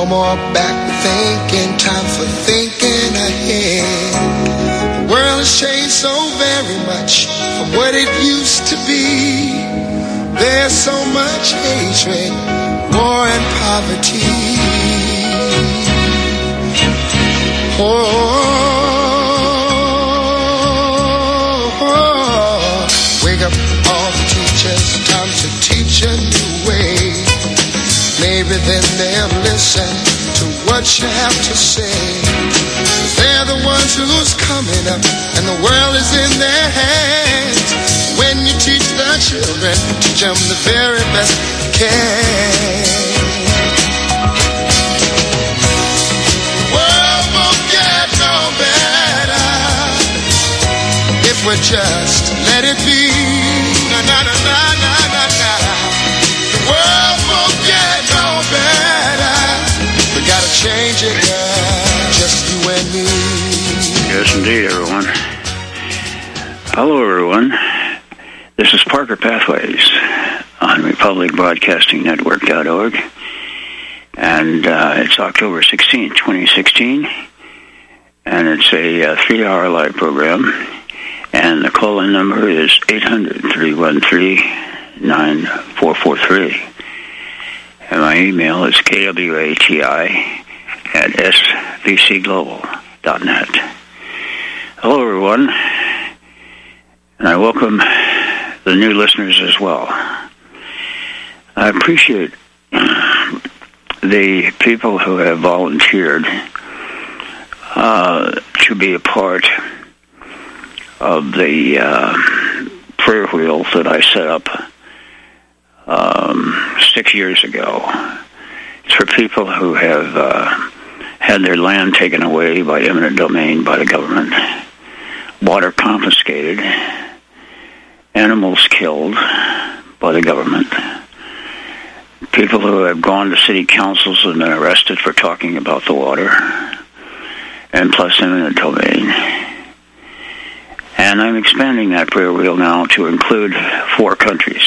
No more back thinking, time for thinking ahead. The world has changed so very much from what it used to be. There's so much hatred, war and poverty. Wake up all the teachers, time to teach a new way. Maybe then they'll listen to what you have to say. They're the ones who's coming up, and the world is in their hands. When you teach the children, teach them the very best you can. The world won't get no better if we just let it be. Na na na na na na na. The world won't get no better. We gotta change it, girl. Just you and me. Yes, indeed, everyone. Hello, everyone. This is Parker Pathways on RepublicBroadcastingNetwork.org, and it's October 16th, 2016, and it's a 3-hour live program, and the call-in number is 800-313-9443, and my email is kwati@svcglobal.net. Hello, everyone, and I welcome the new listeners as well. I appreciate the people who have volunteered to be a part of the prayer wheels that I set up 6 years ago. It's for people who have had their land taken away by eminent domain by the government, water confiscated, animals killed by the government, people who have gone to city councils and been arrested for talking about the water, and plus eminent domain. And I'm expanding that prayer wheel now to include 4 countries.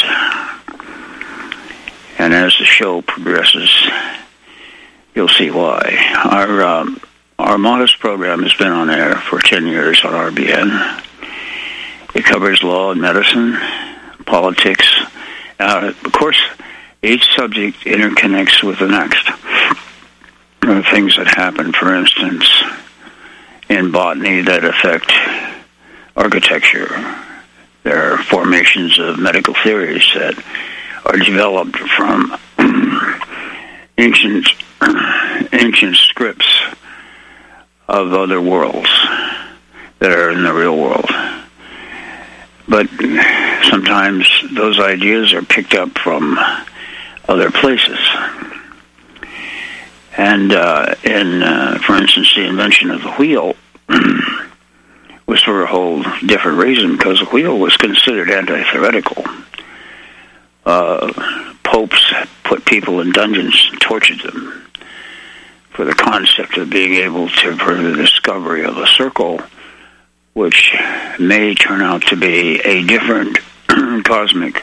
And as the show progresses, you'll see why. Our modest program has been on air for 10 years on RBN. It covers law and medicine, politics. Of course, each subject interconnects with the next. There are things that happen, for instance, in botany that affect architecture. There are formations of medical theories that are developed from ancient scripts of other worlds that are in the real world. But sometimes those ideas are picked up from other places. And for instance, the invention of the wheel was for a whole different reason, because the wheel was considered antithetical. Popes put people in dungeons and tortured them for the concept of being able to prove the discovery of a circle, which may turn out to be a different cosmic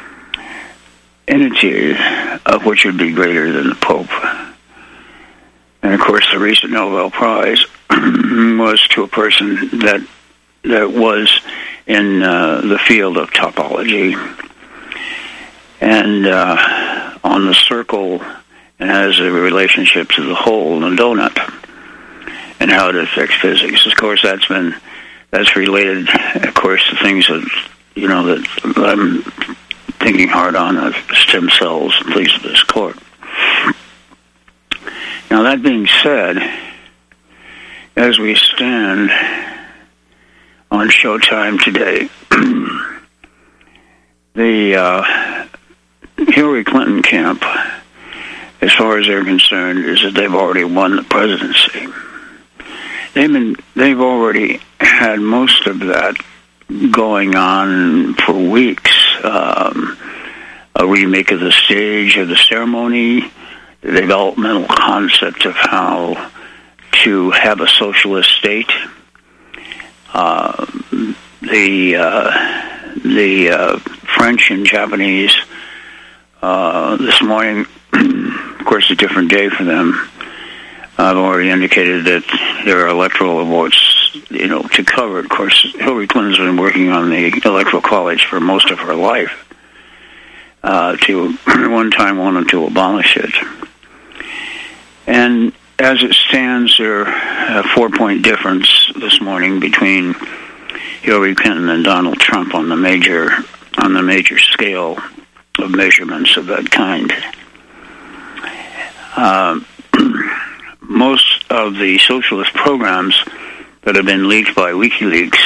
entity, of which would be greater than the Pope. And of course, the recent Nobel Prize was to a person that was in the field of topology and on the circle, and has a relationship to the hole in the donut and how it affects physics. Of course, that's related, of course, to things that that I'm thinking hard on, of stem cells and things of this sort. Now, that being said, as we stand on Showtime today, the Hillary Clinton camp, as far as they're concerned, is that they've already won the presidency. They've already had most of that going on for weeks. A remake of the stage of the ceremony, the developmental concept of how to have a socialist state, the French and Japanese this morning, of course, a different day for them, I've already indicated that there are electoral votes, to cover. Of course, Hillary Clinton's been working on the Electoral College for most of her life. To one time wanted to abolish it. And as it stands, there a 4-point difference this morning between Hillary Clinton and Donald Trump on the major scale of measurements of that kind. Most of the socialist programs that have been leaked by WikiLeaks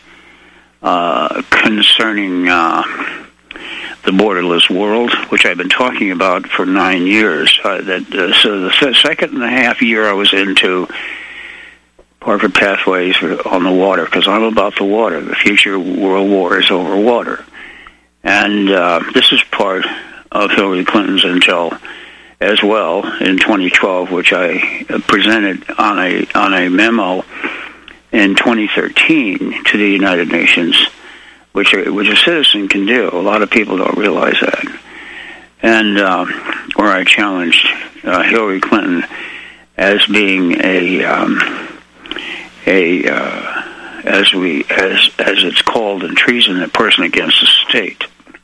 concerning the borderless world, which I've been talking about for 9 years. So the second and a half year I was into Parker Pathways on the water, because I'm about the water. The future world war is over water. And this is part of Hillary Clinton's intel as well in 2012, which I presented on a memo in 2013 to the United Nations, which a citizen can do. A lot of people don't realize that. And where I challenged Hillary Clinton as being as it's called in treason, a person against the state.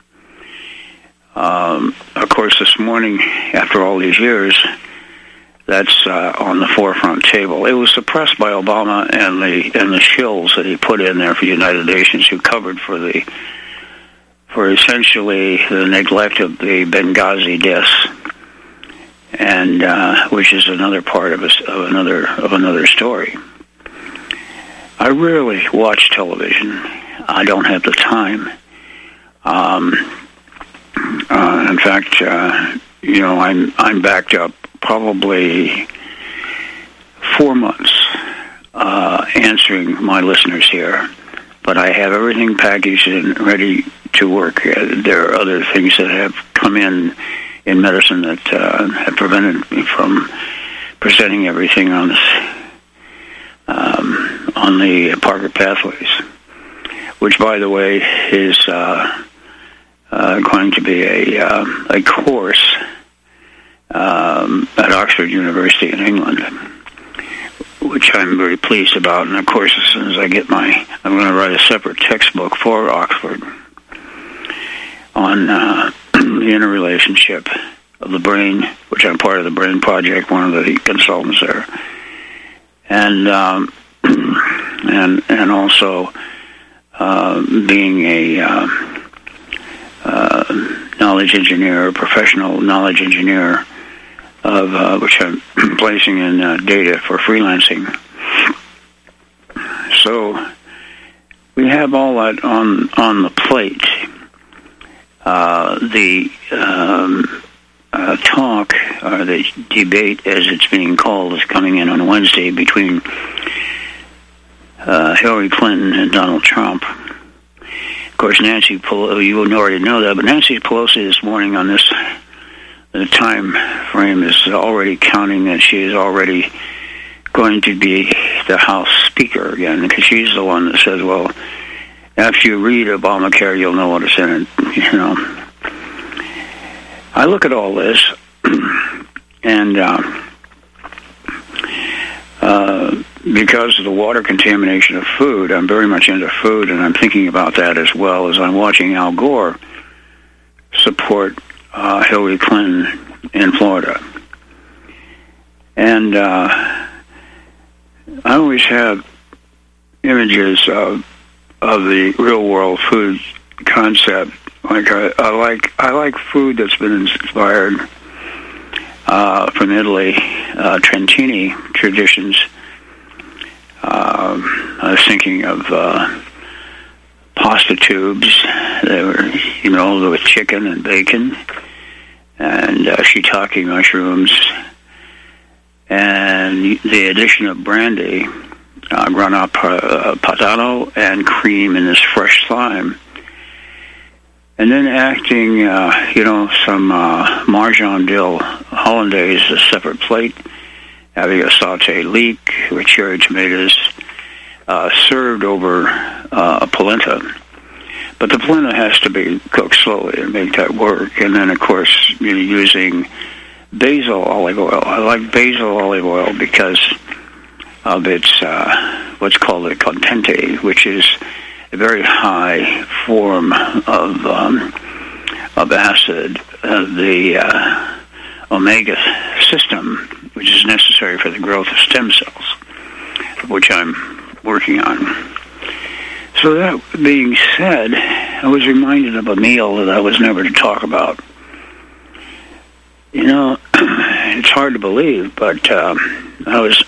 Of course, this morning, after all these years, that's on the forefront table. It was suppressed by Obama and the shills that he put in there for the United Nations, who covered for essentially the neglect of the Benghazi deaths, and which is another part of another story. I rarely watch television. I don't have the time. In fact, I'm backed up probably 4 months answering my listeners here, but I have everything packaged and ready to work. There are other things that have come in medicine that have prevented me from presenting everything on this on the Parker Pathways, which, by the way, is going to be a course at Oxford University in England, which I'm very pleased about. And of course, as soon as I get I'm going to write a separate textbook for Oxford on the interrelationship of the brain, which I'm part of the Brain Project, one of the consultants there, and also being a knowledge engineer, professional knowledge engineer, of which I'm placing in data for freelancing. So we have all that on the plate. The talk, or the debate, as it's being called, is coming in on Wednesday between Hillary Clinton and Donald Trump. Of course, Nancy Pelosi, you already know that, but Nancy Pelosi this morning on this, the time frame is already counting that she is already going to be the House Speaker again, because she's the one that says, well, after you read Obamacare, you'll know what it's in it, I look at all this, and because of the water contamination of food, I'm very much into food, and I'm thinking about that as well as I'm watching Al Gore support Hillary Clinton in Florida. And I always have images of the real world food concept. Like I like food that's been inspired from Italy, Trentini traditions. I was thinking of pasta tubes. They were, with chicken and bacon and shiitake mushrooms, and the addition of brandy, Grana Padano, and cream in this fresh slime. And then acting, some Marjan dill hollandaise, a separate plate, having a sauteed leek with cherry tomatoes, served over a polenta. But the polenta has to be cooked slowly and make that work. And then, of course, using basil olive oil. I like basil olive oil because of its what's called a contente, which is a very high form of acid, the omega system, which is necessary for the growth of stem cells, which I'm working on. So that being said, I was reminded of a meal that I was never to talk about. You know, it's hard to believe, but I was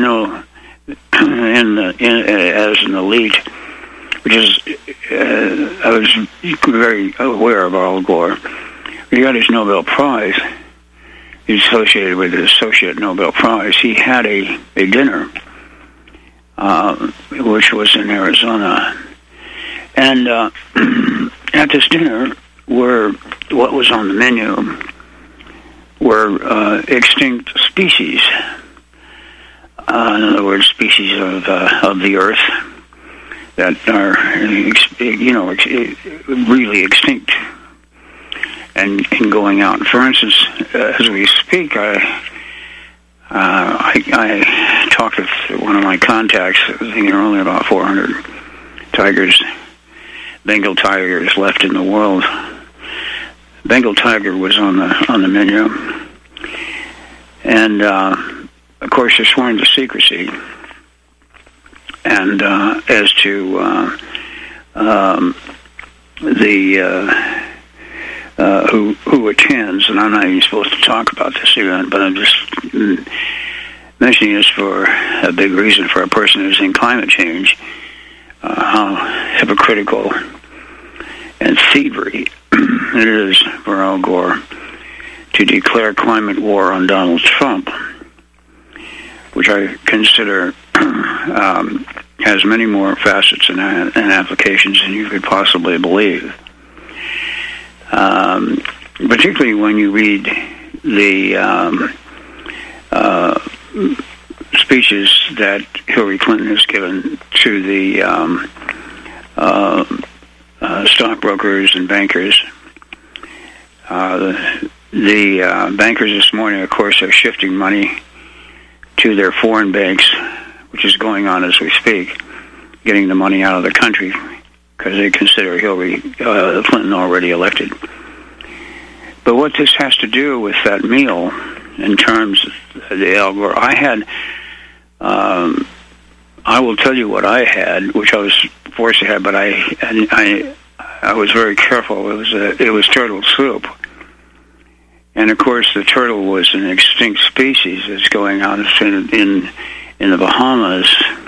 as an elite, which is I was very aware of Al Gore. He got his Nobel Prize. He's associated with the Associate Nobel Prize. He had a dinner, which was in Arizona. And at this dinner, what was on the menu were extinct species. In other words, species of the Earth that are, really extinct and going out. For instance, as we speak, I talked with one of my contacts. I think there are only about 400 Bengal tigers left in the world. Bengal tiger was on the menu, and of course they're sworn to secrecy. And as to who attends, and I'm not even supposed to talk about this event, but I'm just mentioning this for a big reason for a person who's in climate change, how hypocritical and thievery it is for Al Gore to declare climate war on Donald Trump, which I consider has many more facets and applications than you could possibly believe. Particularly when you read the speeches that Hillary Clinton has given to the stockbrokers and bankers. The bankers this morning, of course, are shifting money to their foreign banks, which is going on as we speak, getting the money out of the country because they consider Hillary Clinton already elected. But what this has to do with that meal in terms of the Al Gore, I will tell you what I had, which I was forced to have, but I was very careful. It was turtle soup. And of course, the turtle was an extinct species that's going on in the Bahamas.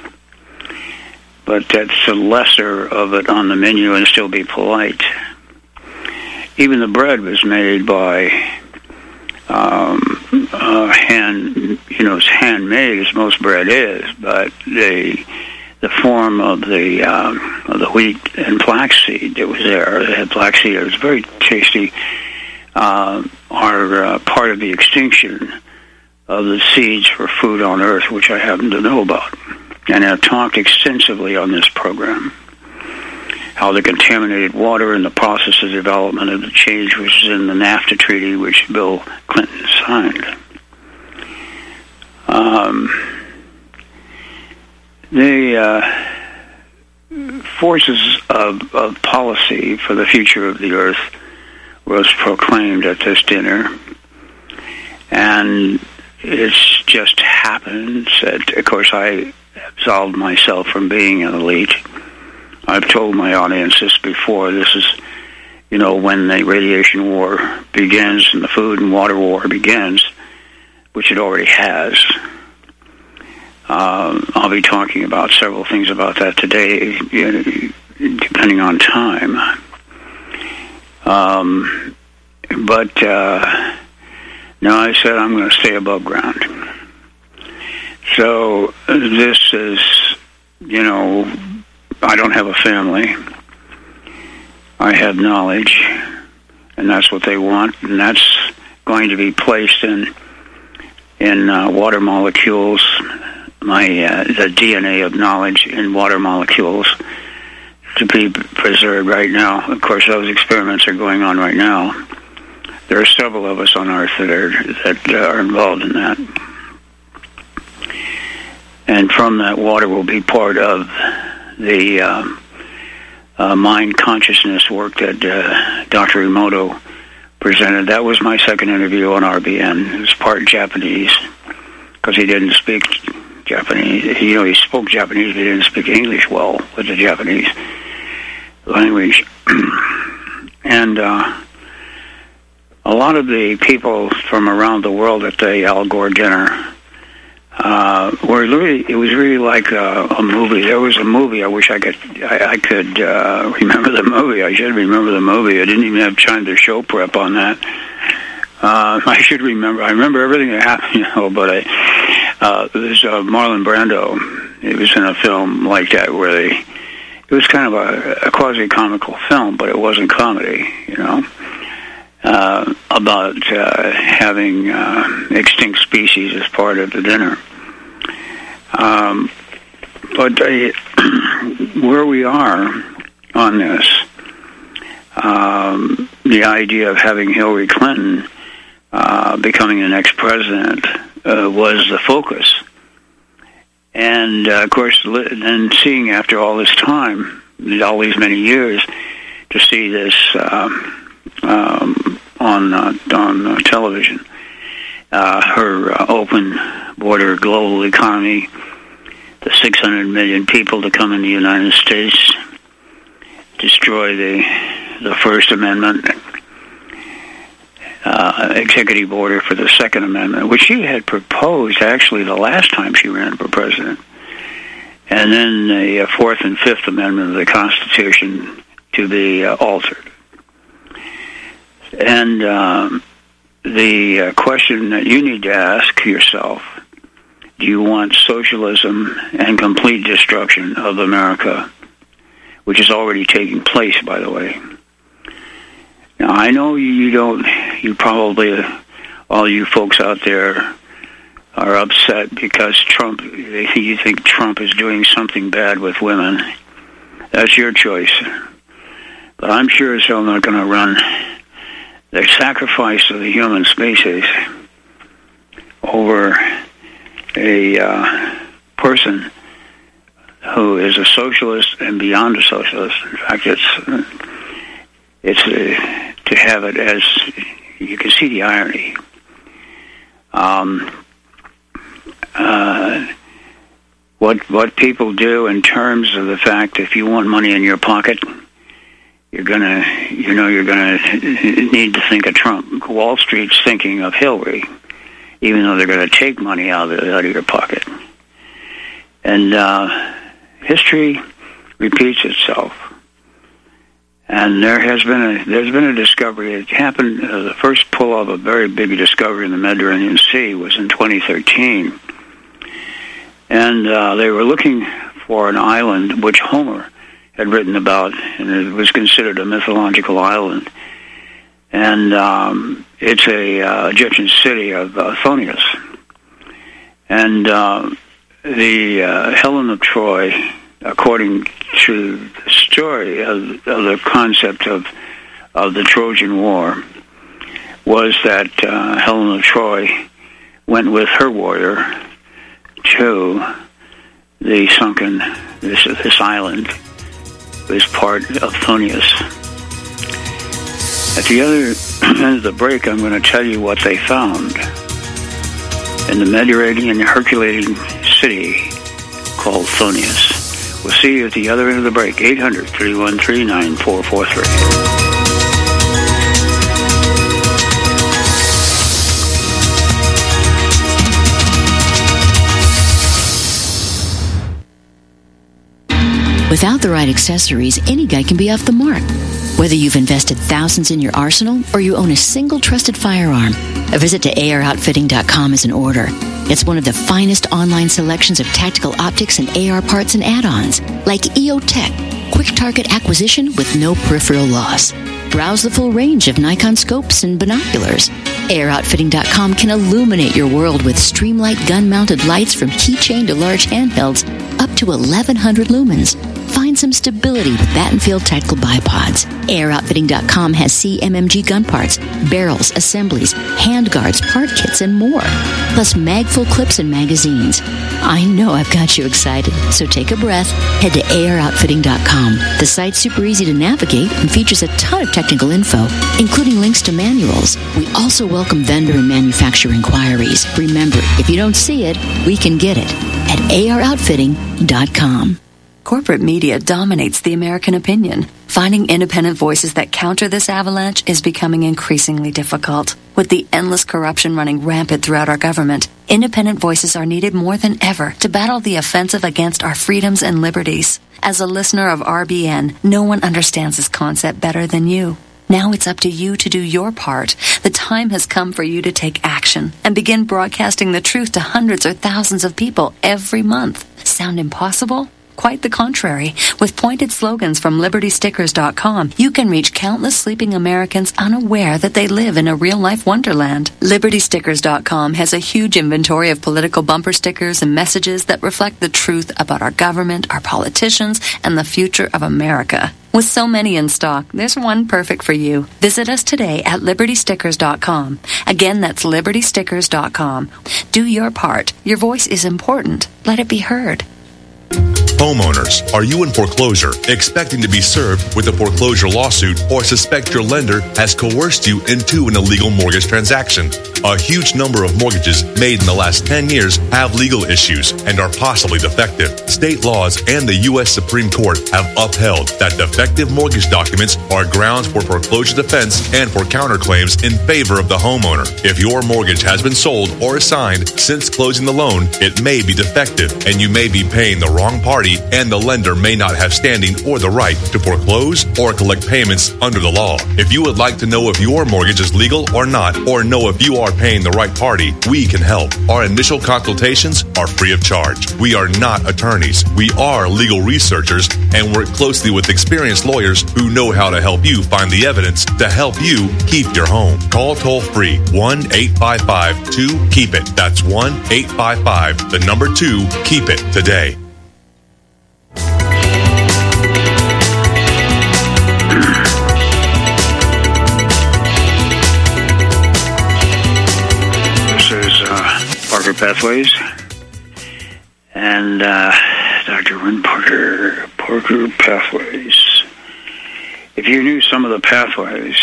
But that's the lesser of it on the menu, and still be polite. Even the bread was made by it's handmade as most bread is, but the form of the wheat and flaxseed that was there, they had flaxseed, it was very tasty, are part of the extinction of the seeds for food on Earth, which I happen to know about. And I've talked extensively on this program how the contaminated water and the process of development of the change which is in the NAFTA treaty, which Bill Clinton signed. The forces of policy for the future of the Earth was proclaimed at this dinner, and it's just happened that, of course, I absolved myself from being an elite. I've told my audience this before. This is, when the radiation war begins and the food and water war begins, which it already has. I'll be talking about several things about that today, depending on time. But now I said I'm going to stay above ground. So this is, I don't have a family. I have knowledge, and that's what they want, and that's going to be placed in water molecules, the DNA of knowledge in water molecules to be preserved right now. Of course, those experiments are going on right now. There are several of us on Earth that are involved in that. And from that, water will be part of the mind consciousness work that Dr. Emoto presented. That was my second interview on RBN. It was part Japanese, because he didn't speak Japanese. He spoke Japanese, but he didn't speak English well with the Japanese language. And a lot of the people from around the world at the Al Gore dinner it was really like a movie. There was a movie. I wish I could remember the movie. I should remember the movie. I didn't even have time to show prep on that. I should remember. I remember everything that happened, but there's Marlon Brando. It was in a film like that where it was kind of a quasi-comical film, but it wasn't comedy, about having extinct species as part of the dinner. But where we are on this, the idea of having Hillary Clinton becoming the next president was the focus. And, of course, then seeing after all this time, all these many years, to see this on television, her open border global economy, the 600 million people to come in the United States, destroy the First Amendment, executive order for the Second Amendment, which she had proposed actually the last time she ran for president, and then the Fourth and Fifth Amendment of the Constitution to be altered. And the question that you need to ask yourself, do you want socialism and complete destruction of America, which is already taking place, by the way? Now, I know you probably, all you folks out there are upset because you think Trump is doing something bad with women. That's your choice. But I'm sure as hell not going to run the sacrifice of the human species over a person who is a socialist and beyond a socialist. In fact, it's to have it as, you can see the irony. What people do in terms of the fact if you want money in your pocket, you're gonna need to think of Trump. Wall Street's thinking of Hillary, even though they're going to take money out of your pocket. And history repeats itself. And there's been a discovery. It happened. The first pull of a very big discovery in the Mediterranean Sea was in 2013, and they were looking for an island which Homer had written about, and it was considered a mythological island. And it's a Egyptian city of Thonius. And the Helen of Troy, according to the story of the concept of the Trojan War, was that Helen of Troy went with her warrior to the sunken, this island, was part of Thonius. At the other end of the break, I'm going to tell you what they found in the Mediterranean Herculean city called Thonius. We'll see you at the other end of the break. 800-313-9443. Without the right accessories, any guy can be off the mark. Whether you've invested thousands in your arsenal or you own a single trusted firearm, a visit to AROutfitting.com is in order. It's one of the finest online selections of tactical optics and AR parts and add-ons, like EOTech, quick target acquisition with no peripheral loss. Browse the full range of Nikon scopes and binoculars. AROutfitting.com can illuminate your world with Streamlight gun-mounted lights from keychain to large handhelds up to 1,100 lumens. Find find some stability with Battenfield Tactical Bipods. AIROutfitting.com has CMMG gun parts, barrels, assemblies, handguards, part kits, and more. Plus mag-full clips and magazines. I know I've got you excited, so take a breath. Head to AIROutfitting.com. The site's super easy to navigate and features a ton of technical info, including links to manuals. We also welcome vendor and manufacturer inquiries. Remember, if you don't see it, we can get it at AIROutfitting.com. Corporate media dominates the American opinion. Finding independent voices that counter this avalanche is becoming increasingly difficult. With the endless corruption running rampant throughout our government, independent voices are needed more than ever to battle the offensive against our freedoms and liberties. As a listener of RBN, no one understands this concept better than you. Now it's up to you to do your part. The time has come for you to take action and begin broadcasting the truth to hundreds or thousands of people every month. Sound impossible? Quite the contrary. With pointed slogans from LibertyStickers.com, you can reach countless sleeping Americans unaware that they live in a real-life wonderland. LibertyStickers.com has a huge inventory of political bumper stickers and messages that reflect the truth about our government, our politicians, and the future of America. With so many in stock, there's one perfect for you. Visit us today at LibertyStickers.com. Again, that's LibertyStickers.com. Do your part. Your voice is important. Let it be heard. Homeowners, are you in foreclosure, expecting to be served with a foreclosure lawsuit, or suspect your lender has coerced you into an illegal mortgage transaction? A huge number of mortgages made in the last 10 years have legal issues and are possibly defective. State laws and the U.S. Supreme Court have upheld that defective mortgage documents are grounds for foreclosure defense and for counterclaims in favor of the homeowner. If your mortgage has been sold or assigned since closing the loan, it may be defective, and you may be paying the wrong party, and the lender may not have standing or the right to foreclose or collect payments under the law. If you would like to know if your mortgage is legal or not, or know if you are paying the right party, we can help. Our initial consultations are free of charge. We are not attorneys. We are legal researchers and work closely with experienced lawyers who know how to help you find the evidence to help you keep your home. Call toll-free 1-855-2-KEEP-IT. That's 1-855-2-KEEP-IT today. Parker Pathways and Dr. Wynn Parker Pathways. If you knew some of the pathways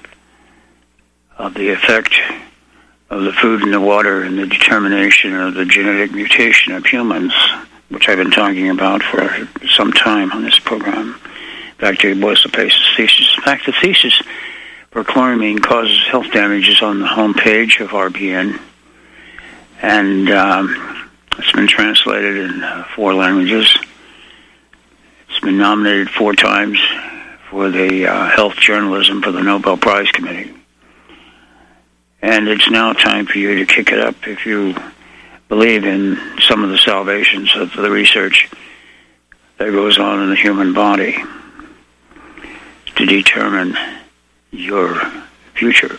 of the effect of the food and the water and the determination of the genetic mutation of humans, which I've been talking about for some time on this program, in fact, it was the thesis. In fact, the thesis for chloramine causes health damages on the homepage of RBN. And it's been translated in 4 languages. It's been nominated 4 times for the Health Journalism for the Nobel Prize Committee. And it's now time for you to kick it up if you believe in some of the salvations of the research that goes on in the human body to determine your future.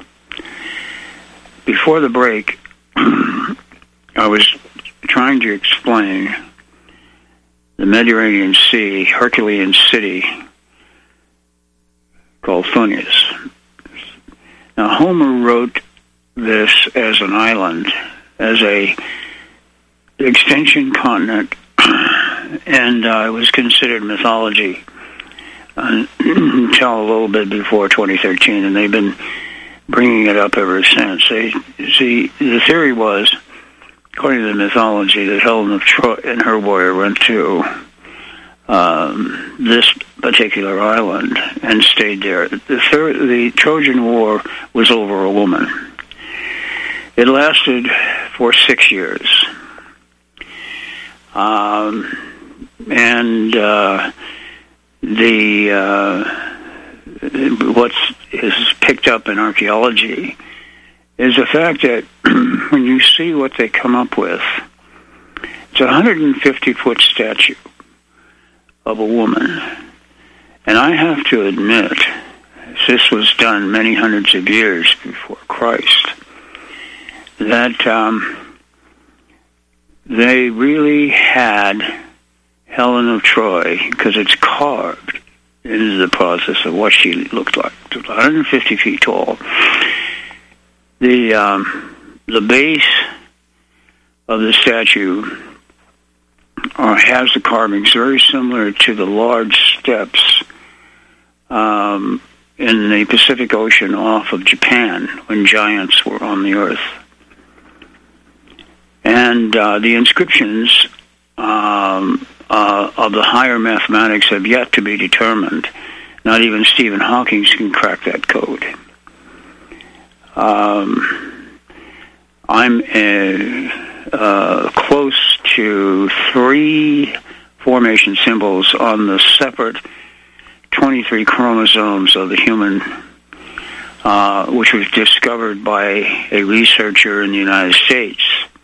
Before the break, I was trying to explain the Mediterranean Sea, Herculean city called Thunis. Now, Homer wrote this as an island, as a extension continent, and it was considered mythology until a little bit before 2013, and they've been bringing it up ever since. The theory was, according to the mythology, that Helen of Troy and her warrior went to this particular island and stayed there. The Trojan War was over a woman. It lasted for 6 years. What is picked up in archaeology is the fact that when you see what they come up with, it's a 150-foot statue of a woman. And I have to admit, this was done many hundreds of years before Christ, that they really had Helen of Troy, because it's carved into the process of what she looked like. It was 150 feet tall. The base of the statue has the carvings very similar to the large steps in the Pacific Ocean off of Japan when giants were on the earth. And the inscriptions of the higher mathematics have yet to be determined. Not even Stephen Hawking can crack that code. I'm close to 3 formation symbols on the separate 23 chromosomes of the human, which was discovered by a researcher in the United States.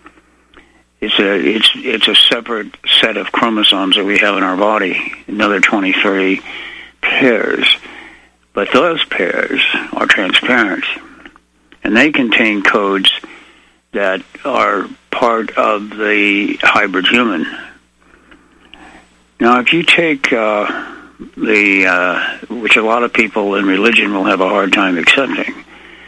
It's a separate set of chromosomes that we have in our body, another 23 pairs. But those pairs are transparent, and they contain codes that are part of the hybrid human. Now, if you take which a lot of people in religion will have a hard time accepting.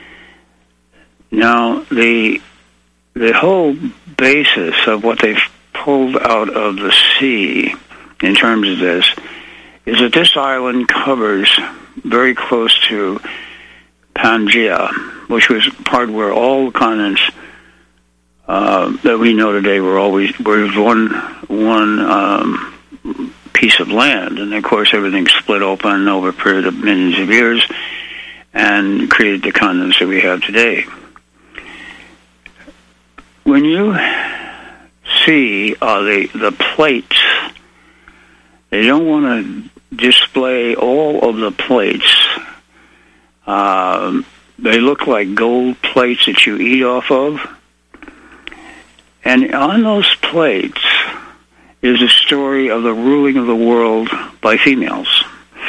Now, the whole basis of what they've pulled out of the sea in terms of this is that this island covers very close to Pangaea, which was part where all the continents that we know today were one piece of land, and of course everything split open over a period of millions of years and created the continents that we have today. When you see the plates, they don't want to display all of the plates. They look like gold plates that you eat off of. And on those plates is a story of the ruling of the world by females,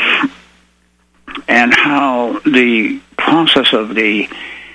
and how the process of the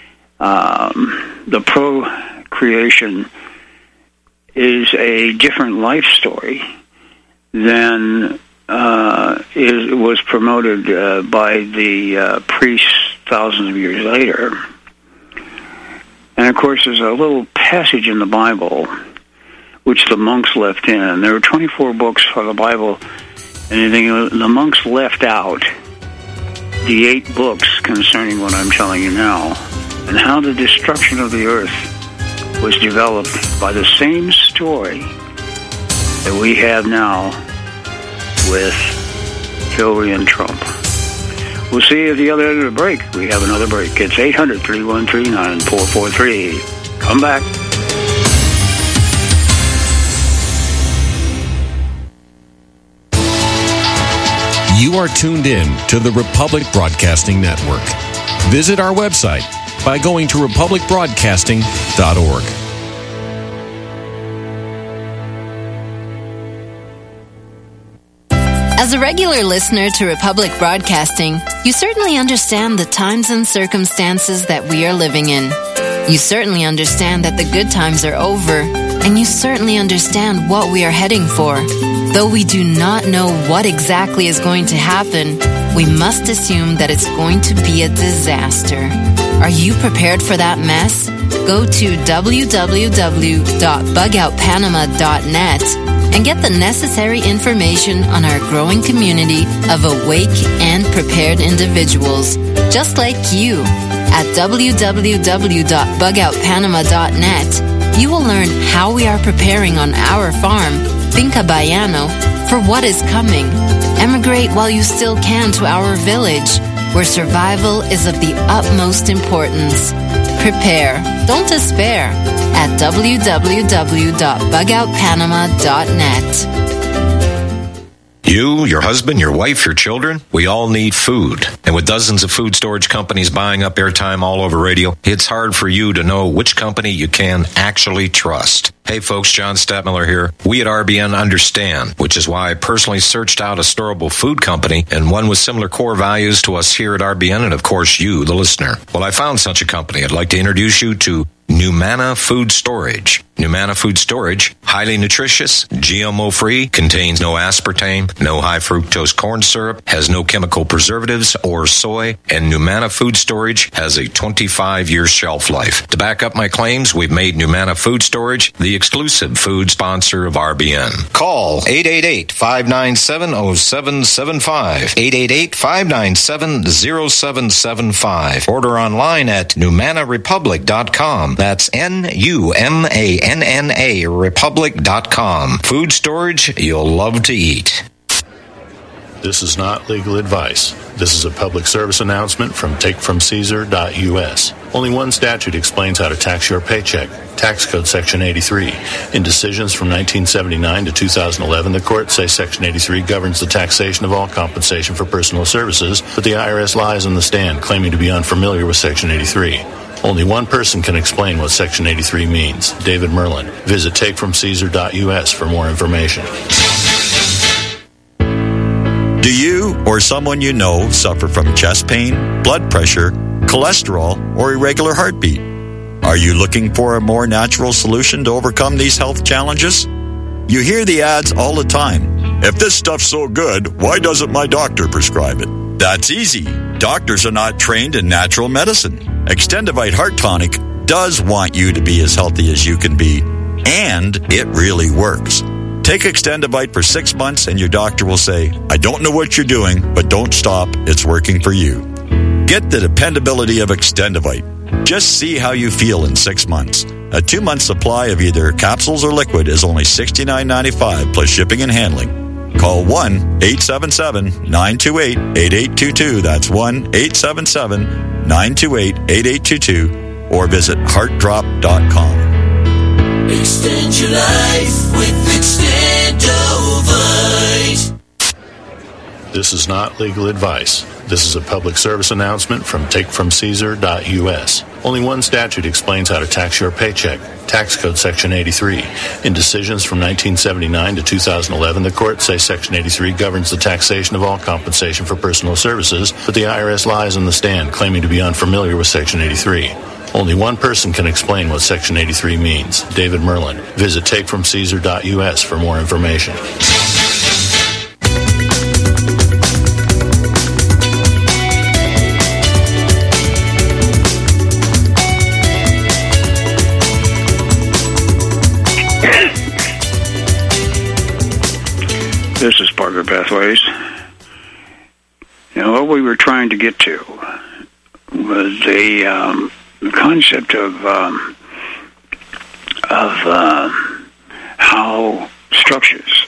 procreation is a different life story than was promoted by the priests thousands of years later. And of course, there's a little passage in the Bible which the monks left in. There were 24 books for the Bible, and the monks left out the 8 books concerning what I'm telling you now, and how the destruction of the earth was developed by the same story that we have now with Hillary and Trump. We'll see you at the other end of the break. We have another break. It's 800-313-9443. Come back. You are tuned in to the Republic Broadcasting Network. Visit our website by going to republicbroadcasting.org. As a regular listener to Republic Broadcasting, you certainly understand the times and circumstances that we are living in. You certainly understand that the good times are over, and you certainly understand what we are heading for. Though we do not know what exactly is going to happen, we must assume that it's going to be a disaster. Are you prepared for that mess? Go to www.bugoutpanama.net and get the necessary information on our growing community of awake and prepared individuals, just like you. At www.bugoutpanama.net, you will learn how we are preparing on our farm, Finca Bayano, for what is coming. Emigrate while you still can to our village, where survival is of the utmost importance. Prepare, don't despair, at www.bugoutpanama.net. You, your husband, your wife, your children, we all need food. And with dozens of food storage companies buying up airtime all over radio, it's hard for you to know which company you can actually trust. Hey folks, John Stadtmiller here. We at RBN understand, which is why I personally searched out a storable food company and one with similar core values to us here at RBN and of course you, the listener. Well, I found such a company. I'd like to introduce you to Numana Food Storage. Numana Food Storage, highly nutritious, GMO-free, contains no aspartame, no high fructose corn syrup, has no chemical preservatives or soy, and Numana Food Storage has a 25-year shelf life. To back up my claims, we've made Numana Food Storage the exclusive food sponsor of RBN. Call 888-597-0775, 888-597-0775. Order online at NumanaRepublic.com. That's NUMANNA Republic.com. Food storage you'll love to eat. This is not legal advice. This is a public service announcement from takefromcaesar.us. Only one statute explains how to tax your paycheck. Tax Code Section 83. In decisions from 1979 to 2011, the courts say Section 83 governs the taxation of all compensation for personal services, but the IRS lies on the stand, claiming to be unfamiliar with Section 83. Only one person can explain what Section 83 means, David Merlin. Visit takefromcaesar.us for more information. Do you or someone you know suffer from chest pain, blood pressure, cholesterol, or irregular heartbeat? Are you looking for a more natural solution to overcome these health challenges? You hear the ads all the time. If this stuff's so good, why doesn't my doctor prescribe it? That's easy. Doctors are not trained in natural medicine. Extendivite Heart Tonic does want you to be as healthy as you can be, and it really works. Take Extendivite for 6 months and your doctor will say, I don't know what you're doing, but don't stop. It's working for you. Get the dependability of Extendivite. Just see how you feel in 6 months. A 2-month supply of either capsules or liquid is only $69.95 plus shipping and handling. Call 1-877-928-8822. That's 1-877-928-8822 or visit heartdrop.com. Extend your life with Extendovite. This is not legal advice. This is a public service announcement from takefromcaesar.us. Only one statute explains how to tax your paycheck. Tax Code Section 83. In decisions from 1979 to 2011, the courts say Section 83 governs the taxation of all compensation for personal services, but the IRS lies on the stand, claiming to be unfamiliar with Section 83. Only one person can explain what Section 83 means, David Merlin. Visit takefromcaesar.us for more information. This is Parker Pathways. You know, what we were trying to get to was the concept of how structures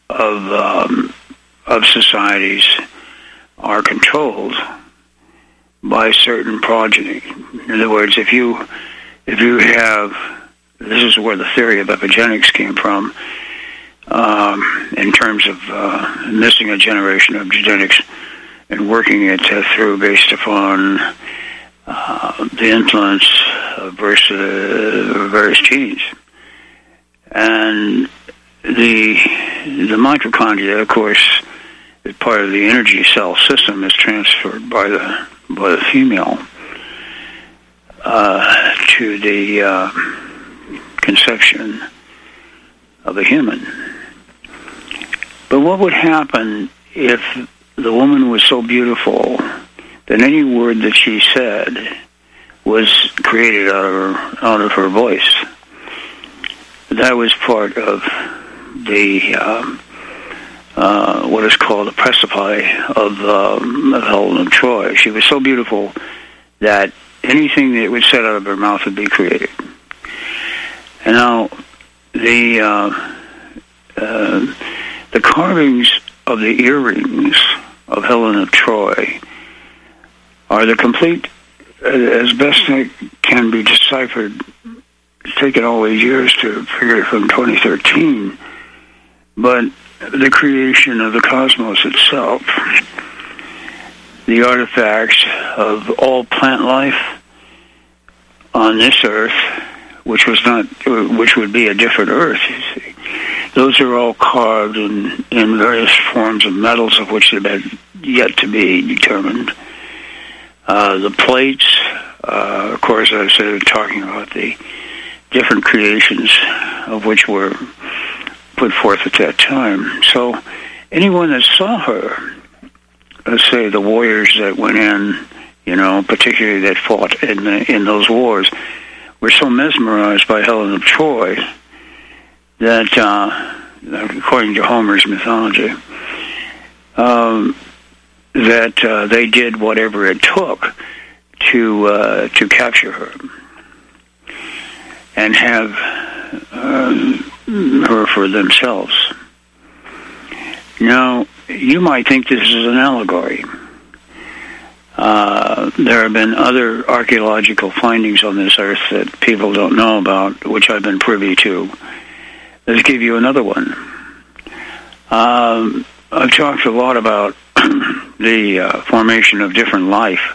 of societies are controlled by certain progeny. In other words, if you have, this is where the theory of epigenetics came from, in terms of missing a generation of genetics and working it through based upon the influence of various genes. And the mitochondria, of course, is part of the energy cell system, is transferred by the female to the conception of a human. But what would happen if the woman was so beautiful that any word that she said was created out of her voice? That was part of the what is called the Persephone of Helen of Troy. She was so beautiful that anything that was said out of her mouth would be created. And now the carvings of the earrings of Helen of Troy are the complete, as best they can be deciphered. It's taken all these years to figure it from 2013, but the creation of the cosmos itself, the artifacts of all plant life on this earth, which would be a different earth, you see. Those are all carved in various forms of metals, of which they've yet to be determined. The plates, of course, as I said, talking about the different creations of which were put forth at that time. So anyone that saw her, let's say the warriors that went in, particularly that fought in those wars, were so mesmerized by Helen of Troy that, according to Homer's mythology, that they did whatever it took to capture her and have her for themselves. Now, you might think this is an allegory. There have been other archaeological findings on this earth that people don't know about, which I've been privy to. Let's give you another one. I've talked a lot about the formation of different life.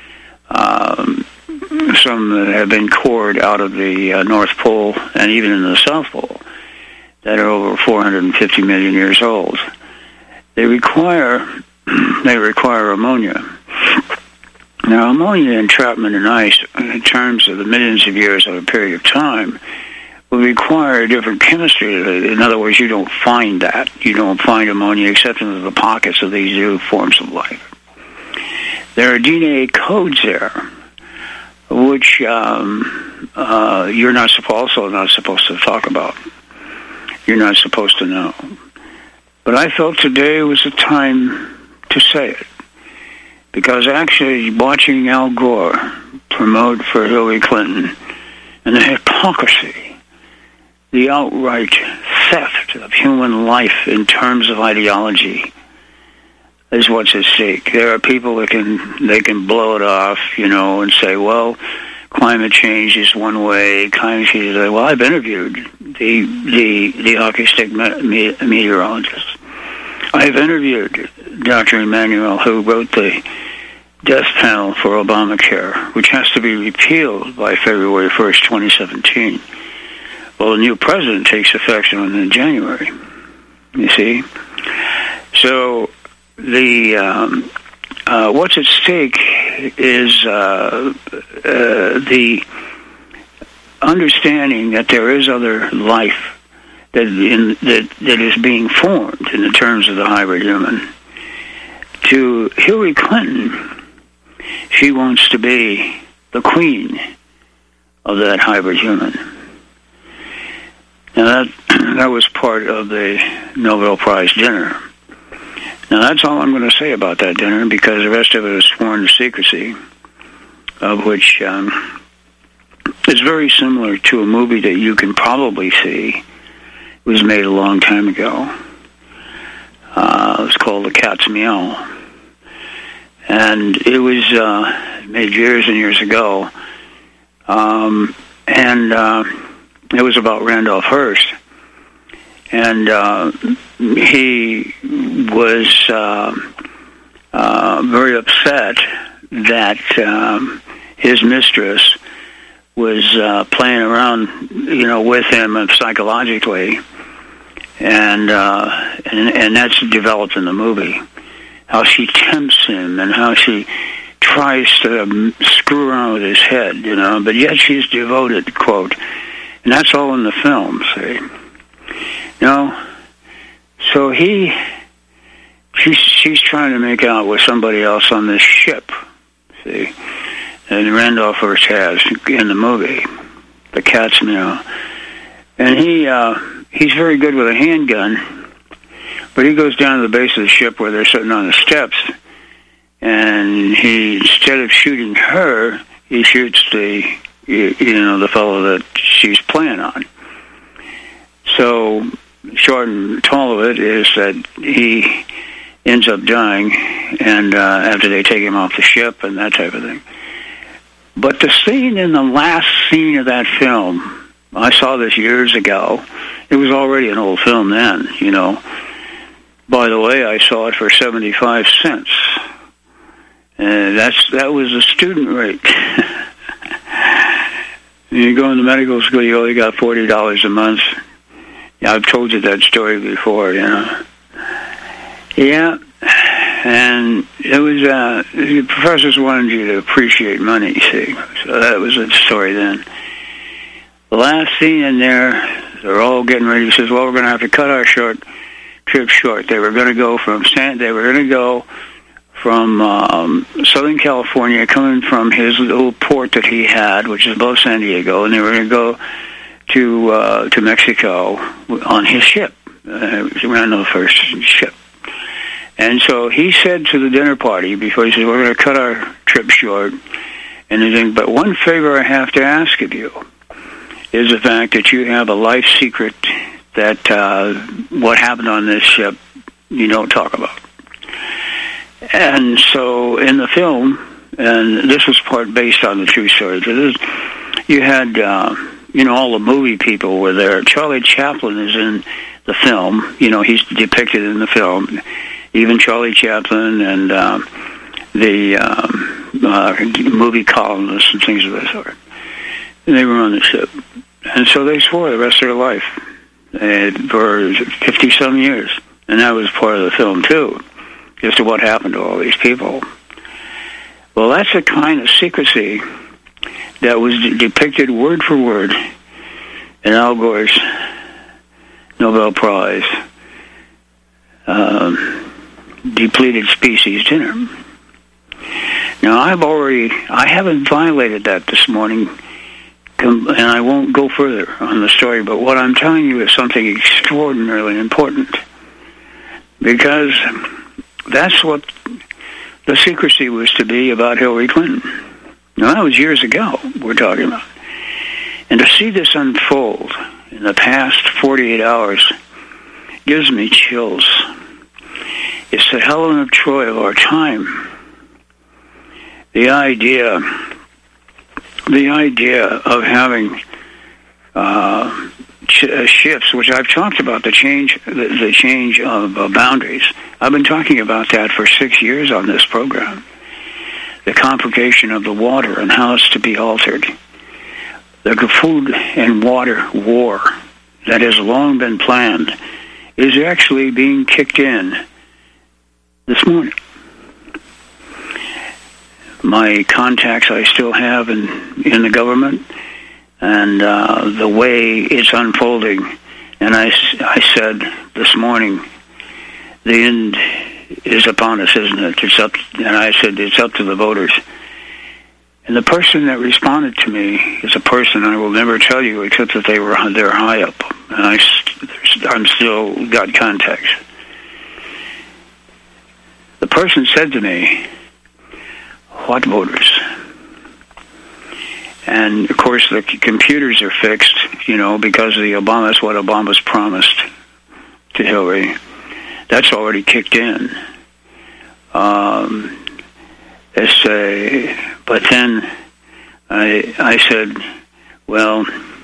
Some that have been cored out of the North Pole and even in the South Pole that are over 450 million years old. They require ammonia. Now, ammonia entrapment in ice, in terms of the millions of years of a period of time, will require a different chemistry. In other words, you don't find that. You don't find ammonia except in the pockets of these new forms of life. There are DNA codes there, which you're not supposed to talk about. You're not supposed to know. But I felt today was a time to say it. Because actually watching Al Gore promote for Hillary Clinton and the hypocrisy, the outright theft of human life in terms of ideology is what's at stake. There are people that can blow it off, and say, well, climate change is one way, climate change is another. Well, I've interviewed the hockey stick meteorologist. I've interviewed Dr. Emanuel, who wrote the death panel for Obamacare, which has to be repealed by February 1st, 2017. Well, the new president takes effect in January, you see. So the what's at stake is the understanding that there is other life that is being formed in the terms of the hybrid human. To Hillary Clinton, she wants to be the queen of that hybrid human. Now that was part of the Nobel Prize dinner. Now that's all I'm going to say about that dinner, because the rest of it is sworn to secrecy, of which is very similar to a movie that you can probably see. It was made a long time ago. It was called The Cat's Meow. And it was made years and years ago. And it was about Randolph Hearst. And he was very upset that his mistress was playing around, with him psychologically, and that's developed in the movie. How she tempts him and how she tries to screw around with his head, but yet she's devoted, quote, and that's all in the film. See, so she's trying to make out with somebody else on this ship. See. And Randolph Hearst has in the movie, The Cat's Meow. And he's very good with a handgun, but he goes down to the base of the ship where they're sitting on the steps, and instead of shooting her, he shoots the fellow that she's playing on. So, short and tall of it is that he ends up dying, and after they take him off the ship and that type of thing. But the scene in the last scene of that film, I saw this years ago. It was already an old film then, By the way, I saw it for 75 cents. And that was the student rate. You go into medical school, you only got $40 a month. Yeah, I've told you that story before, Yeah. And it was, the professors wanted you to appreciate money, see. So that was the story then. The last scene in there, they're all getting ready. He says, well, we're going to have to cut our trip short. They were going to go from Southern California, coming from his little port that he had, which is above San Diego, and they were going to go to Mexico on his ship. He ran the first ship. And so he said to the dinner party before, he said, we're going to cut our trip short. And he said, but one favor I have to ask of you is the fact that you have a life secret that what happened on this ship you don't talk about. And so in the film, and this was part based on the true story, you had, all the movie people were there. Charlie Chaplin is in the film. He's depicted in the film. Even Charlie Chaplin and the movie columnists and things of that sort. And they were on the ship. And so they swore the rest of their life for 50-some years. And that was part of the film, too, as to what happened to all these people. Well, that's the kind of secrecy that was depicted word for word in Al Gore's Nobel Prize depleted species dinner. Now, I haven't violated that this morning, and I won't go further on the story, but what I'm telling you is something extraordinarily important, because that's what the secrecy was to be about Hillary Clinton. Now, that was years ago we're talking about. And to see this unfold in the past 48 hours gives me chills. It's the Helen of Troy of our time. The idea of having shifts, which I've talked about, the change of boundaries. I've been talking about that for 6 years on this program. The complication of the water and how it's to be altered. The food and water war that has long been planned is actually being kicked in this morning. My contacts I still have in the government, and the way it's unfolding. And I said this morning, the end is upon us, isn't it? And I said, it's up to the voters. And the person that responded to me is a person I will never tell you, except that they're high up, and I'm still got contacts. The person said to me, "What voters?" And of course, the computers are fixed, because of the Obama. That's what Obama's promised to Hillary. That's already kicked in. But then I said, well,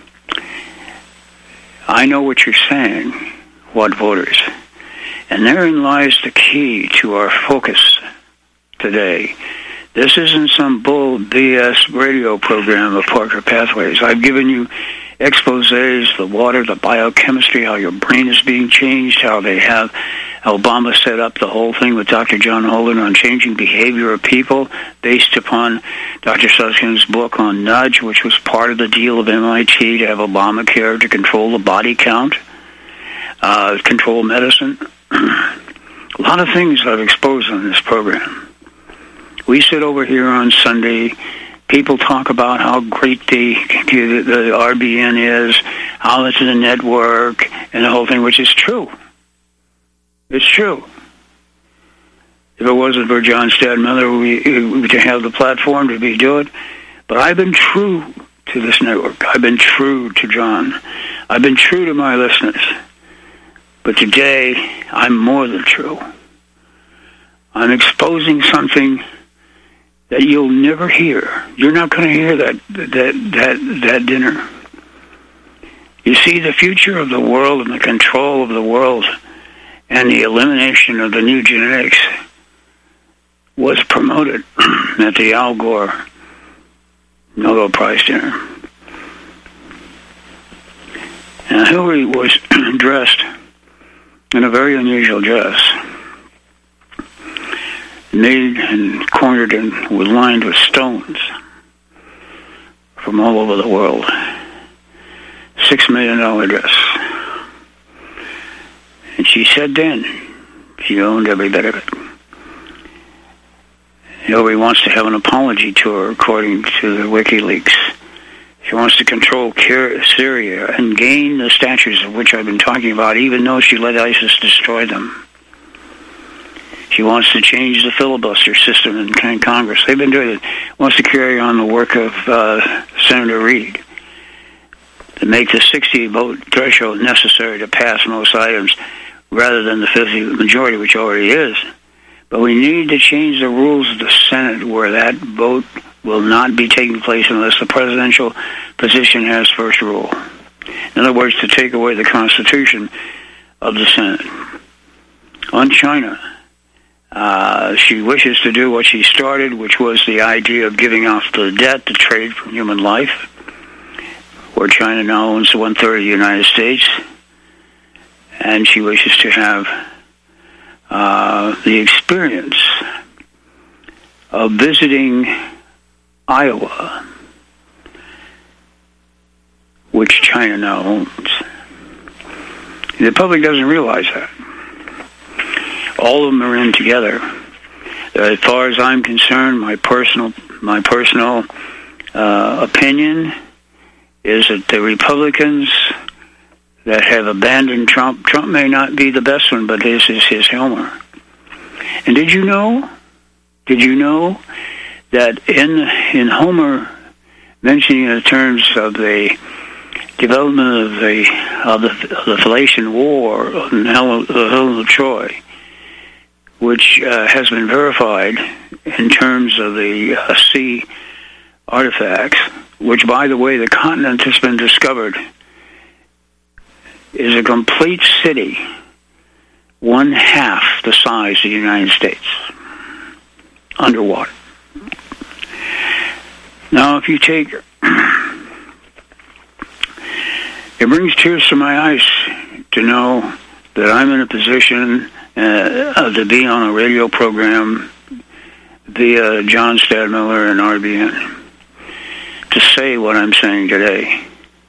I know what you're saying, what voters. And therein lies the key to our focus today. This isn't some bull BS radio program of Parker Pathways. I've given you exposés, the water, the biochemistry, how your brain is being changed, how they have Obama set up the whole thing with Dr. John Holden on changing behavior of people based upon Dr. Susskind's book on Nudge, which was part of the deal of MIT to have Obamacare to control the body count, control medicine. A lot of things I've exposed on this program. We sit over here on Sunday. People talk about how great the RBN is, how it's a network, and the whole thing, which is true. It's true. If it wasn't for John Stadtmiller, we to have the platform to do it. But I've been true to this network. I've been true to John. I've been true to my listeners. But today, I'm more than true. I'm exposing something that you'll never hear. You're not going to hear that dinner. You see, the future of the world and the control of the world and the elimination of the new genetics was promoted at the Al Gore Nobel Prize dinner. And Hillary was dressed in a very unusual dress, made and cornered and lined with stones from all over the world. $6 million dress. And she said then, she owned every bit of it. Nobody wants to have an apology to her, according to the WikiLeaks. She wants to control Syria and gain the statues of which I've been talking about, even though she let ISIS destroy them. She wants to change the filibuster system in Congress. They've been doing it. Wants to carry on the work of Senator Reid to make the 60-vote threshold necessary to pass most items rather than the 50 majority, which already is. But we need to change the rules of the Senate where that vote will not be taking place unless the presidential position has first rule. In other words, to take away the Constitution of the Senate. On China, she wishes to do what she started, which was the idea of giving off the debt to trade for human life, where China now owns 1/3 of the United States, and she wishes to have the experience of visiting Iowa, which China now owns. The public doesn't realize that. All of them are in together. As far as I'm concerned, my personal opinion is that the Republicans that have abandoned Trump may not be the best one, but this is his Homer. And did you know that in Homer, mentioning the terms of the development of the Phoenician War on the Hill of Troy, which has been verified in terms of the sea artifacts, which, by the way, the continent has been discovered, is a complete city, 1/2 the size of the United States, underwater. Now, if you take, it brings tears to my eyes to know that I'm in a position to be on a radio program via John Stadtmiller and RBN to say what I'm saying today.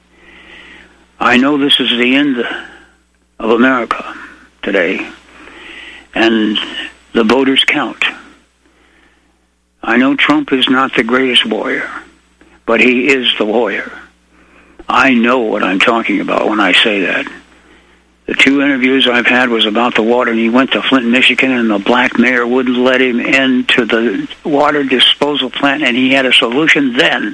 I know this is the end of America today, and the voters count. I know Trump is not the greatest warrior, but he is the warrior. I know what I'm talking about when I say that. The 2 interviews I've had was about the water, and he went to Flint, Michigan, and the black mayor wouldn't let him into the water disposal plant, and he had a solution then.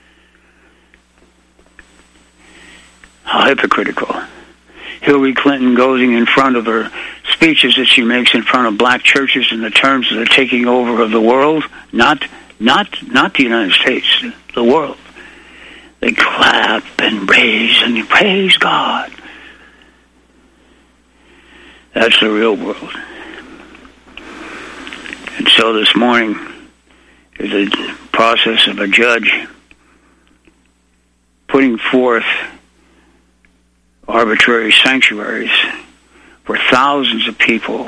How hypocritical. Hillary Clinton goes in front of her speeches that she makes in front of black churches in the terms of the taking over of the world, not the United States, the world. They clap and praise God. That's the real world. And so this morning is a process of a judge putting forth arbitrary sanctuaries for thousands of people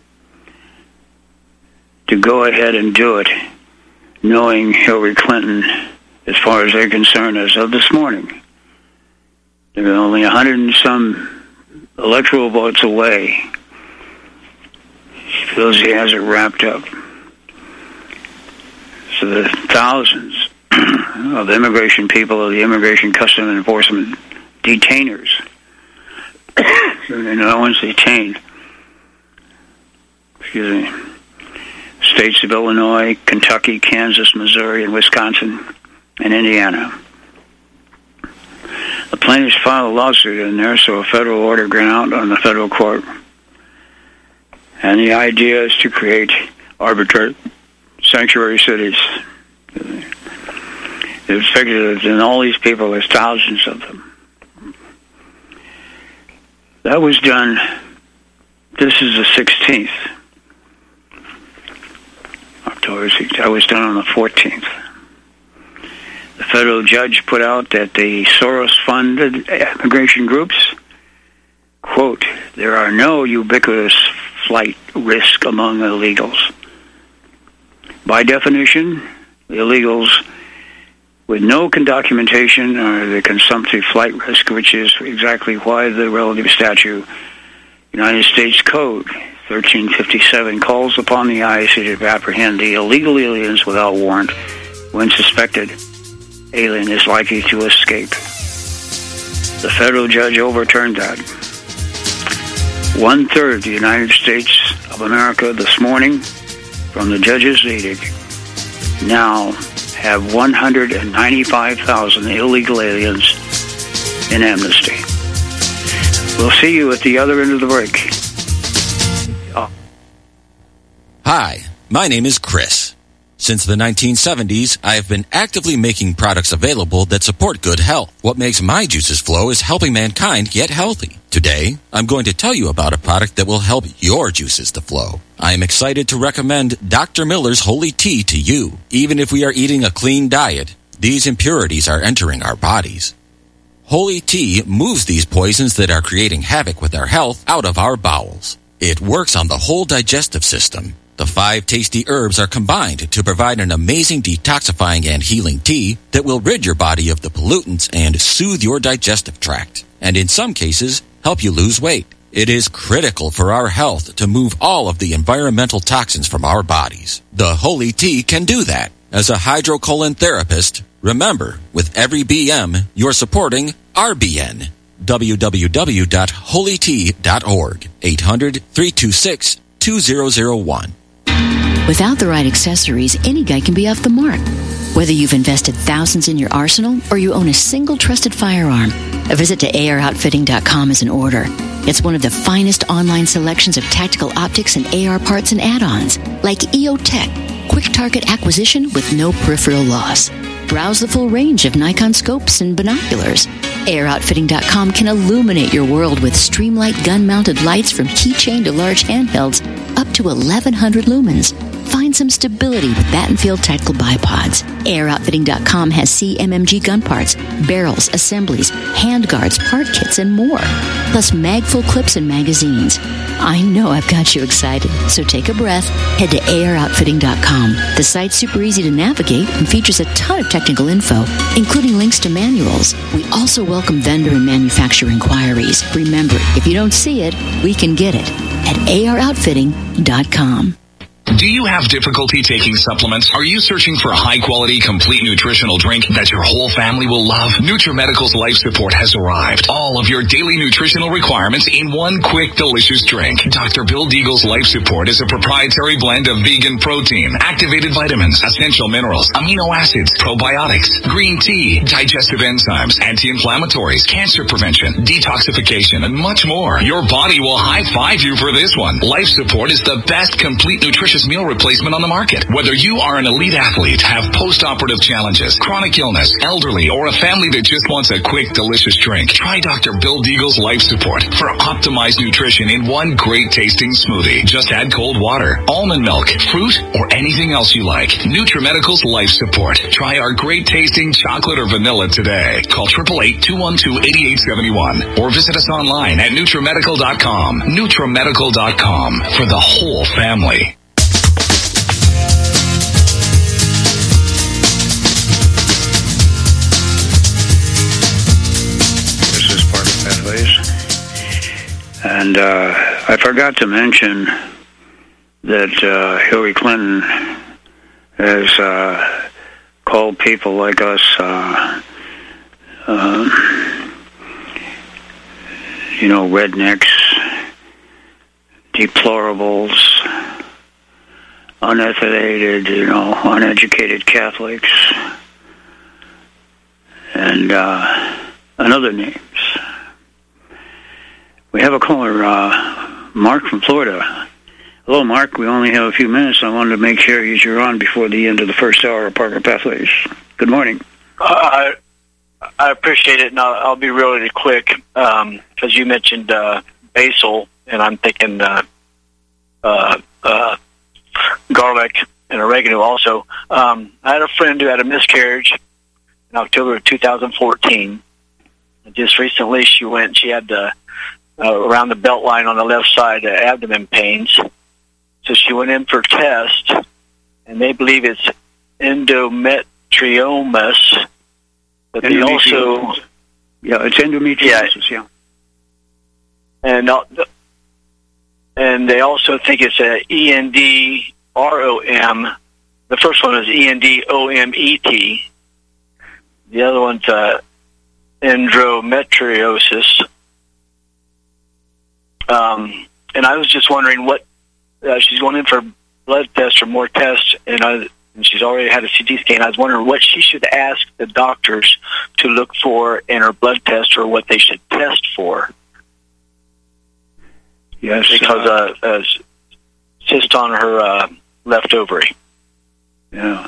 to go ahead and do it, knowing Hillary Clinton, as far as they're concerned, as of this morning, they're only 100 and some electoral votes away. She feels he has it wrapped up. So the thousands of immigration people, of the Immigration Custom Enforcement detainers, no one's detained. Excuse me. States of Illinois, Kentucky, Kansas, Missouri, and Wisconsin, and Indiana. The plaintiffs filed a lawsuit in there, so a federal order grant out on the federal court. And the idea is to create arbitrary sanctuary cities. It's figured that in all these people, there's thousands of them. That was done, this is the 16th. October 16th. That was done on the 14th. The federal judge put out that the Soros-funded immigration groups, quote, there are no ubiquitous flight risk among illegals. By definition, the illegals with no documentation or the consumptive flight risk, which is exactly why the relative statute, United States Code 1357, calls upon the IAC to apprehend the illegal aliens without warrant when suspected alien is likely to escape. The federal judge overturned that. 1/3 of the United States of America this morning, from the judge's edict, now have 195,000 illegal aliens in amnesty. We'll see you at the other end of the break. Hi, my name is Chris. Since the 1970s, I have been actively making products available that support good health. What makes my juices flow is helping mankind get healthy. Today, I'm going to tell you about a product that will help your juices to flow. I am excited to recommend Dr. Miller's Holy Tea to you. Even if we are eating a clean diet, these impurities are entering our bodies. Holy Tea moves these poisons that are creating havoc with our health out of our bowels. It works on the whole digestive system. The 5 tasty herbs are combined to provide an amazing detoxifying and healing tea that will rid your body of the pollutants and soothe your digestive tract, and in some cases, help you lose weight. It is critical for our health to move all of the environmental toxins from our bodies. The Holy Tea can do that. As a hydrocolon therapist, remember, with every BM, you're supporting RBN. www.holytea.org. 800-326-2001. Without the right accessories, any guy can be off the mark. Whether you've invested thousands in your arsenal or you own a single trusted firearm, a visit to AROutfitting.com is in order. It's one of the finest online selections of tactical optics and AR parts and add-ons, like EOTech, quick target acquisition with no peripheral loss. Browse the full range of Nikon scopes and binoculars. AROutfitting.com can illuminate your world with Streamlight gun-mounted lights from keychain to large handhelds up to 1,100 lumens. Find some stability with Battenfield tactical bipods. AirOutfitting.com has CMMG gun parts, barrels, assemblies, handguards, part kits, and more. Plus mag-full clips and magazines. I know I've got you excited, so take a breath. Head to AirOutfitting.com. The site's super easy to navigate and features a ton of technical info, including links to manuals. We also welcome vendor and manufacturer inquiries. Remember, if you don't see it, we can get it at AirOutfitting.com. Do you have difficulty taking supplements? Are you searching for a high-quality, complete nutritional drink that your whole family will love? NutriMedical's Life Support has arrived. All of your daily nutritional requirements in one quick, delicious drink. Dr. Bill Deagle's Life Support is a proprietary blend of vegan protein, activated vitamins, essential minerals, amino acids, probiotics, green tea, digestive enzymes, anti-inflammatories, cancer prevention, detoxification, and much more. Your body will high-five you for this one. Life Support is the best complete nutritious meal replacement on the market. Whether you are an elite athlete, have post-operative challenges, chronic illness, elderly, or a family that just wants a quick, delicious drink, try Dr. Bill Deagle's Life Support for optimized nutrition in one great tasting smoothie. Just add cold water, almond milk, fruit, or anything else you like. NutriMedical's Life Support. Try our great tasting chocolate or vanilla today. Call 888-212-8871 or visit us online at NutriMedical.com. NutriMedical.com for the whole family. And I forgot to mention that Hillary Clinton has called people like us, rednecks, deplorables, uneducated, uneducated Catholics, and other names. We have a caller, Mark from Florida. Hello, Mark. We only have a few minutes. I wanted to make sure you're on before the end of the first hour of Parker Pathways. Good morning. I appreciate it, and I'll be really quick, because you mentioned basil, and I'm thinking garlic and oregano also. I had a friend who had a miscarriage in October of 2014. And just recently she had around the belt line on the left side, abdomen pains. So she went in for test, and they believe it's endometriomas, But they also... Yeah, it's endometriosis, yeah. And they also think it's a ENDROM. The first one is ENDOMET. The other one's endometriosis. And I was just wondering what she's going in for blood tests or more tests, and she's already had a CT scan. I was wondering what she should ask the doctors to look for in her blood test, or what they should test for. Yes, because cyst on her left ovary. Yeah,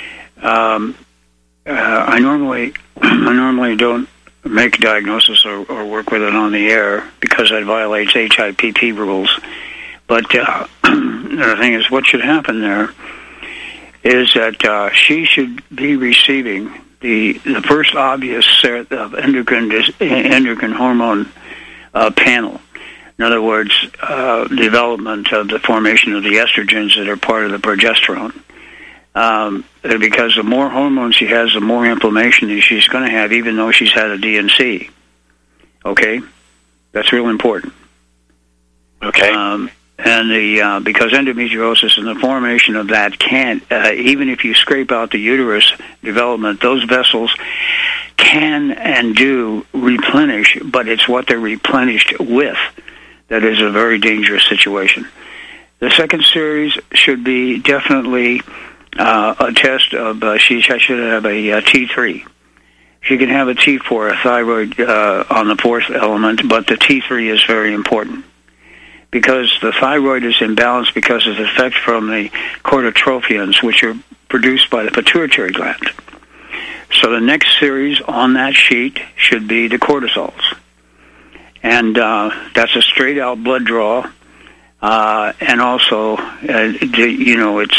I normally don't make a diagnosis or work with it on the air because that violates HIPP rules. But the thing is, what should happen there is that she should be receiving the first obvious set of endocrine hormone panel. In other words, development of the formation of the estrogens that are part of the progesterone. Because the more hormones she has, the more inflammation she's going to have, even though she's had a DNC. Okay? That's real important. Okay. And because endometriosis and the formation of that can't, even if you scrape out the uterus development, those vessels can and do replenish, but it's what they're replenished with that is a very dangerous situation. The second series should be definitely a test of, she should have a T3. She can have a T4, a thyroid on the fourth element, but the T3 is very important because the thyroid is imbalanced because of the effect from the corticotropins, which are produced by the pituitary gland. So the next series on that sheet should be the cortisols. And that's a straight-out blood draw. And also, it's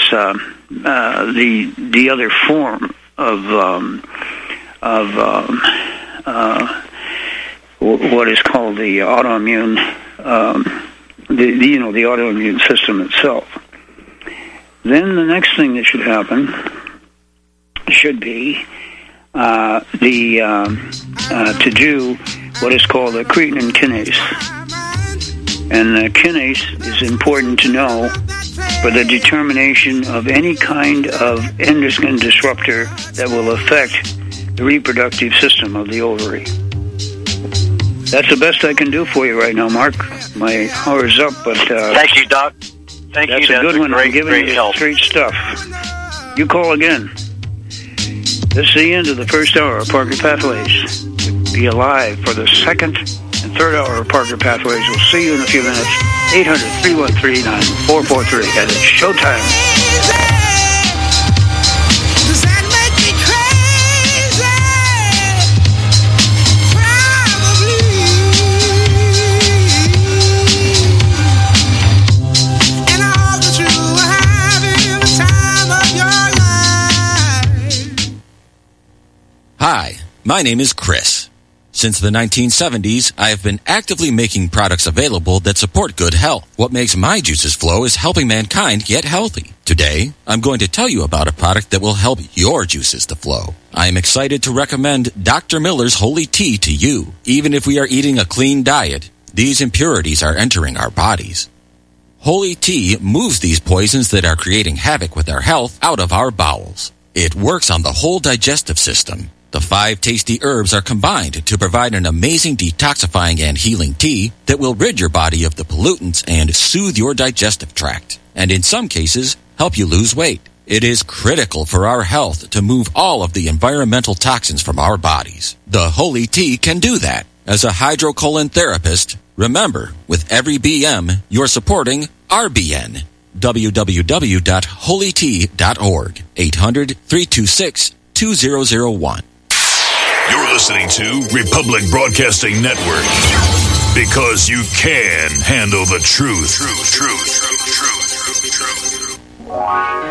the other form of what is called the autoimmune, the autoimmune system itself. Then the next thing that should happen should be to do what is called a creatine kinase. And the kinase is important to know for the determination of any kind of endocrine disruptor that will affect the reproductive system of the ovary. That's the best I can do for you right now, Mark. My hour's up, but... thank you, Doc. Thank you. That's a good one. Great, I'm giving you straight stuff. You call again. This is the end of the first hour of Parker Pathways. Be alive for the second and third hour of Parker Pathways. We'll see you in a few minutes. 800-313-9443. And it's showtime. Hi, my name is Chris. Since the 1970s, I have been actively making products available that support good health. What makes my juices flow is helping mankind get healthy. Today, I'm going to tell you about a product that will help your juices to flow. I am excited to recommend Dr. Miller's Holy Tea to you. Even if we are eating a clean diet, these impurities are entering our bodies. Holy Tea moves these poisons that are creating havoc with our health out of our bowels. It works on the whole digestive system. The 5 tasty herbs are combined to provide an amazing detoxifying and healing tea that will rid your body of the pollutants and soothe your digestive tract, and in some cases, help you lose weight. It is critical for our health to move all of the environmental toxins from our bodies. The Holy Tea can do that. As a hydrocolon therapist, remember, with every BM, you're supporting RBN. www.holytea.org. 800-326-2001. You're listening to Republic Broadcasting Network, because you can handle the truth.